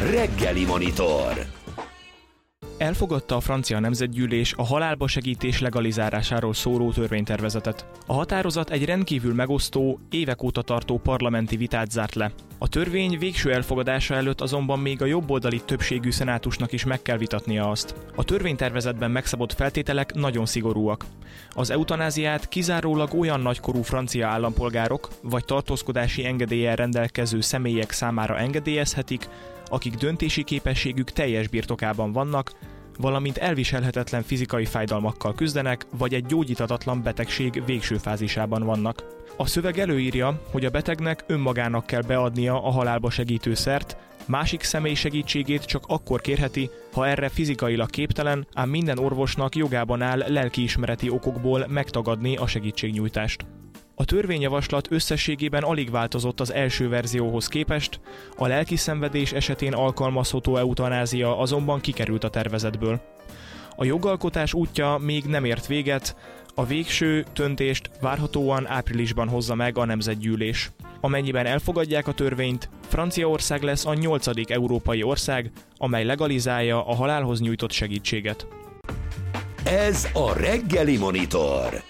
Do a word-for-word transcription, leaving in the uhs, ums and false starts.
Reggeli Monitor. Elfogadta a francia nemzetgyűlés a halálba segítés legalizálásáról szóló törvénytervezetet. A határozat egy rendkívül megosztó, évek óta tartó parlamenti vitát zárt le. A törvény végső elfogadása előtt azonban még a jobboldali többségű szenátusnak is meg kell vitatnia azt. A törvénytervezetben megszabott feltételek nagyon szigorúak. Az eutanáziát kizárólag olyan nagykorú francia állampolgárok vagy tartózkodási engedéllyel rendelkező személyek számára engedélyezhetik, akik döntési képességük teljes birtokában vannak, valamint elviselhetetlen fizikai fájdalmakkal küzdenek, vagy egy gyógyíthatatlan betegség végső fázisában vannak. A szöveg előírja, hogy a betegnek önmagának kell beadnia a halálba segítő szert, másik személy segítségét csak akkor kérheti, ha erre fizikailag képtelen, ám minden orvosnak jogában áll lelkiismereti okokból megtagadni a segítségnyújtást. A törvényjavaslat összességében alig változott az első verzióhoz képest, a lelkiszenvedés esetén alkalmazható eutanázia azonban kikerült a tervezetből. A jogalkotás útja még nem ért véget, a végső döntést várhatóan áprilisban hozza meg a nemzetgyűlés. Amennyiben elfogadják a törvényt, Franciaország lesz a nyolcadik európai ország, amely legalizálja a halálhoz nyújtott segítséget. Ez a Reggeli Monitor.